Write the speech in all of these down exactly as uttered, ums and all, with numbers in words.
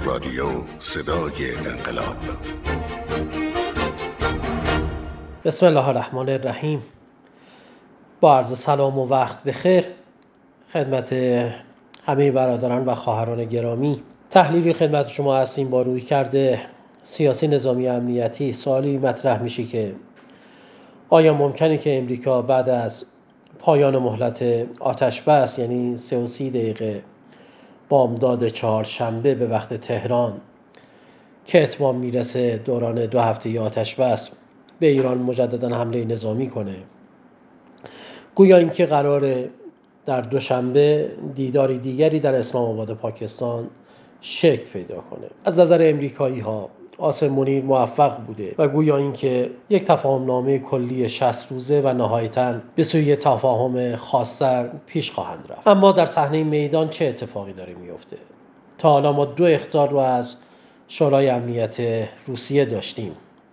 رادیو صدای انقلاب. بسم الله الرحمن الرحیم. با عرض سلام و وقت بخیر خدمت همه برادران و خواهران گرامی، تحلیلی خدمت شما هستیم با روی کرده سیاسی نظامی امنیتی. سوالی مطرح میشه که آیا ممکنه که امریکا بعد از پایان مهلت آتش بس، یعنی سه و سی دقیقه بامداد چهارشنبه به وقت تهران که اتمام میرسه دوران دو هفته آتش بس، به ایران مجددا حمله نظامی کنه؟ گویا اینکه قراره در دوشنبه دیداری دیگری در اسلام آباد پاکستان شکل پیدا کنه. از نظر امریکایی ها عاصم منیر موفق بوده و گویا اینکه یک تفاهم نامه کلی شصت روزه و نهایتاً به سوی تفاهم خاص‌تر پیش خواهند رفت. اما در صحنه میدان چه اتفاقی داره میفته؟ تا حالا ما دو اخطار رو از شورای امنیت روسیه داشتیم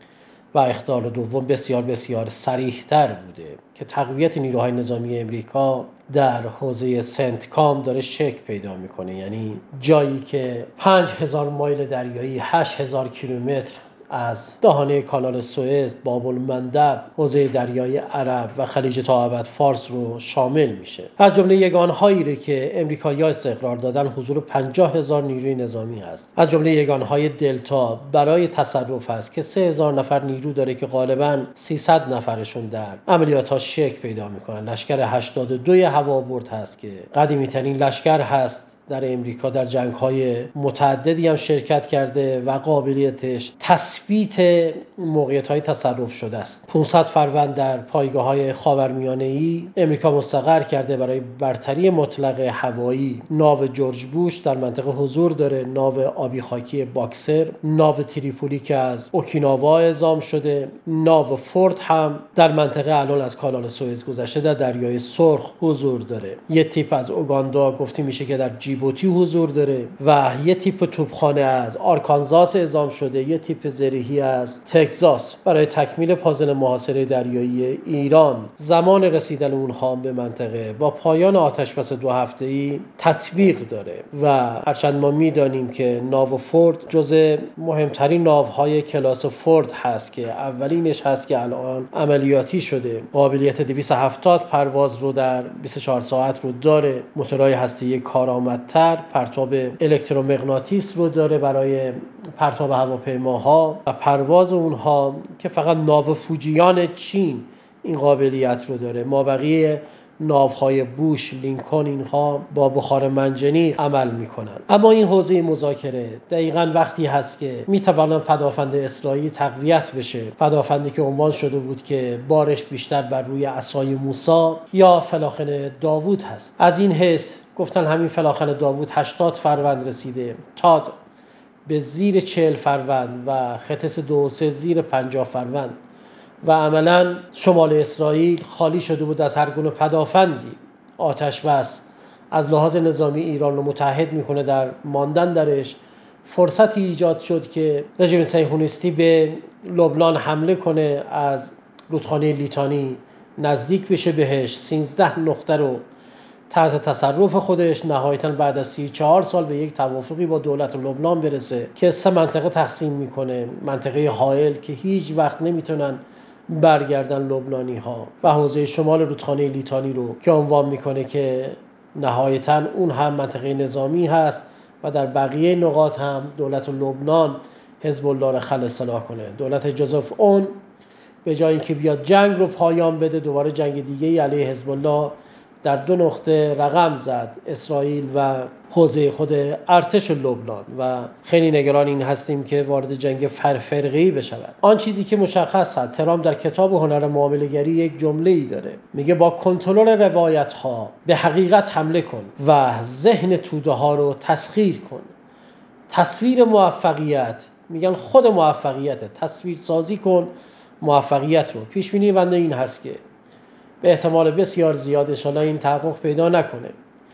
و اخطار دوم بسیار بسیار صریح‌تر بوده که تقویت نیروهای نظامی امریکا در حوزه سنتکام داره شکل پیدا میکنه، یعنی جایی که پنج هزار مایل دریایی، هشت هزار کیلومتر از دهانه کانال سوئز، باب المندب، حوزه دریای عرب و خلیج تا ابد فارس رو شامل میشه. از جمله یگانهایی رو که امریکایی‌ها استقرار دادن حضور پنجاه هزار نیروی نظامی هست. از جمله یگانهای دلتا برای تصرف هست که سه هزار نفر نیرو داره که غالباً سیصد نفرشون در عملیات‌ها شکل پیدا میکنن. لشکر هشتاد و دو هوابرد هست که قدیمی ترین لشکر هست در امریکا، در جنگ‌های متعددی هم شرکت کرده و قابلیتش تثبیت موقعیت‌های تصرف شده است. پانصد فروند در پایگاه‌های خاورمیانه‌ای امریکا مستقر کرده برای برتری مطلق هوایی. ناو جورج بوش در منطقه حضور داره، ناو آبی خاکی باکسر، ناو تریپولی که از اوکیناوا اعزام شده، ناو فورد هم در منطقه الان از کانال سوئز گذشته در دریای سرخ حضور داره. یه تیپ از اوگاندا گفته میشه که در جیبوتی حضور داره و یه تیپ توپخانه از آرکانزاس اعزام شده، یه تیپ زرهی از تگزاس برای تکمیل پازل محاصره دریایی ایران. زمان رسیدن اونها به منطقه با پایان آتش بس دو هفته‌ای تطبیق داره و هرچند ما میدانیم که ناو فورد جزء مهمترین ناوهای کلاس فورد هست که اولینش هست که الان عملیاتی شده، قابلیت دویست و هفتاد پرواز رو در بیست و چهار ساعت رو داره، موتورهای هسته‌ای کارآمدتر، پرتاب الکترومغناطیس رو داره برای پرتاب هواپیماها و پرواز اونها که فقط ناو فوجیان چین این قابلیت رو داره. ما بقیه ناوهای بوش، لینکن اینها با بخار منجنیق عمل میکنن. اما این حوزه مذاکره دقیقاً وقتی هست که میتواند پدافند اسرائیل تقویت بشه، پدافندی که عنوان شده بود که بارش بیشتر بر روی عصای موسی یا فلاخن داوود هست. از این حیث گفتن همین فلاخن داوود هشتاد فروند رسیده، تاد به زیر چهل فروند و ختس دو و سه زیر پنجاه فروند و عملاً شمال اسرائیل خالی شده بود از هر گونه پدافندی. آتش بس از لحاظ نظامی ایران رو متحد میکنه در ماندن درش. فرصتی ایجاد شد که رژیم صهیونیستی به لبنان حمله کنه، از رودخانه لیتانی نزدیک بشه بهش، سیزده نقطه رو تحت تصرف خودش، نهایتاً بعد از سی و چهار سال به یک توافقی با دولت لبنان برسه که سه منطقه تقسیم میکنه. منطقه حائل که هیچ وقت نمیتونن برگردن لبنانی ها و حوزه شمال رودخانه لیتانی رو که عنوان میکنه که نهایتاً اون هم منطقه نظامی هست و در بقیه نقاط هم دولت لبنان حزب الله رو خلع اصلاح کنه. دولت جوزف اون به جای اینکه بیاد جنگ رو پایان بده، دوباره جنگ دیگه علیه حزب الله در دو نقطه رقم زد، اسرائیل و حوزه خود ارتش لبنان، و خیلی نگران این هستیم که وارد جنگ فرفرقه‌ای بشود. آن چیزی که مشخص است، ترامپ در کتاب هنر معامله‌گری یک جمله‌ای داره، میگه با کنترل روایت‌ها به حقیقت حمله کن و ذهن توده ها رو تسخیر کن. تصویر موفقیت، میگن خود موفقیت، تصویر سازی کن موفقیت رو. پیش بینی بنده این هست که به احتمال بسیار زیاد ان شاءالله این تحقق پیدا نکنه.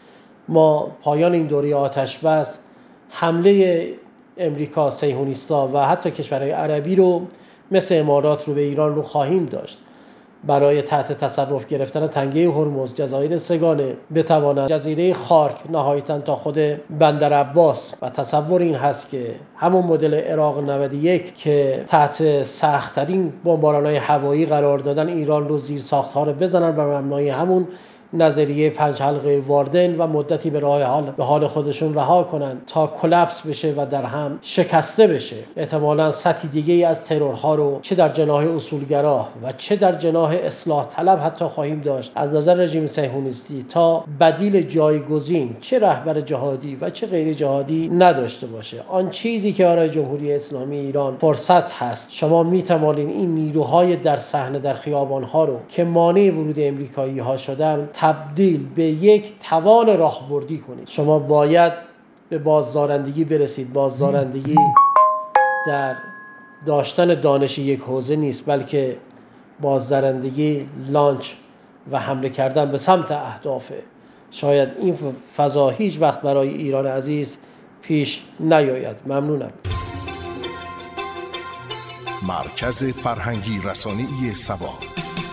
ما پایان این دوره آتش بس، حمله امریکا، صهیونیست‌ها و حتی کشورهای عربی رو مثل امارات رو به ایران رو خواهیم داشت برای تحت تصرف گرفتن تنگه هرمز، جزایر سگانه بتوانند جزیره خارک نهایتاً تا خود بندر عباس، و تصور این هست که همون مدل عراق نود و یک که تحت سخت‌ترین بمباران‌های هوایی قرار دادن ایران رو زیر ساخت‌ها رو بزنن بر مبنای همون نظریه پنج حلقه واردن و مدتی به راه حال به حال خودشون رها کنند تا کلپس بشه و در هم شکسته بشه. احتمالاً سطحی دیگه ای از ترورها رو چه در جناح اصولگرا و چه در جناح اصلاح طلب حتی خواهیم داشت از نظر رژیم صهیونیستی تا بدیل جایگزین چه رهبر جهادی و چه غیر جهادی نداشته باشه. آن چیزی که برای جمهوری اسلامی ایران فرصت هست، شما می توانید این نیروهای در صحنه در خیابان‌ها رو که مانع ورود امریکایی‌ها شدن تبدیل به یک توان راهبردی کنید. شما باید به بازدارندگی برسید. بازدارندگی در داشتن دانش یک حوزه نیست، بلکه بازدارندگی لانچ و حمله کردن به سمت اهدافه. شاید این فضا هیچ وقت برای ایران عزیز پیش نیاید. ممنونم. مرکز فرهنگی رسانه‌ای سبا.